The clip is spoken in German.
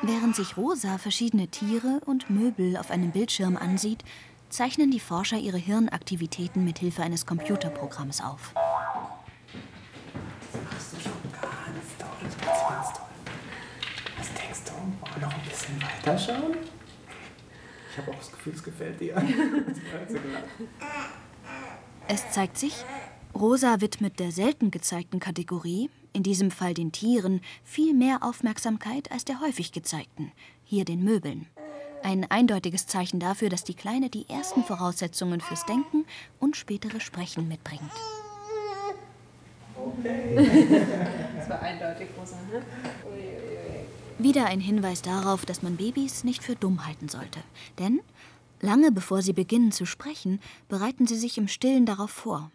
Während sich Rosa verschiedene Tiere und Möbel auf einem Bildschirm ansieht, zeichnen die Forscher ihre Hirnaktivitäten mit Hilfe eines Computerprogramms auf. Das machst du schon ganz toll, ganz toll. Was denkst du? Wollen wir noch ein bisschen weiterschauen? Ich habe auch das Gefühl, es gefällt dir. Es zeigt sich, Rosa widmet der selten gezeigten Kategorie, in diesem Fall den Tieren, viel mehr Aufmerksamkeit als der häufig gezeigten, hier den Möbeln. Ein eindeutiges Zeichen dafür, dass die Kleine die ersten Voraussetzungen fürs Denken und spätere Sprechen mitbringt. Okay. Das war eindeutig, Rosa, ne? Wieder ein Hinweis darauf, dass man Babys nicht für dumm halten sollte. Denn lange bevor sie beginnen zu sprechen, bereiten sie sich im Stillen darauf vor.